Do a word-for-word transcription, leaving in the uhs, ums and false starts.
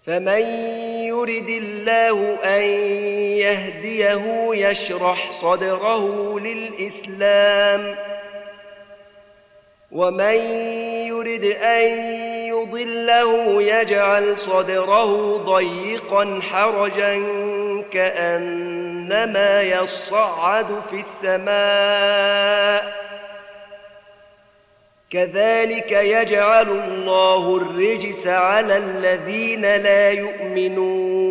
فمن يرد الله أن يهديه يشرح صدره للإسلام ومن يرد أن يضله يجعل صدره ضيقا حرجا كأنما يصعد في السماء كذلك يجعل الله الرجس على الذين لا يؤمنون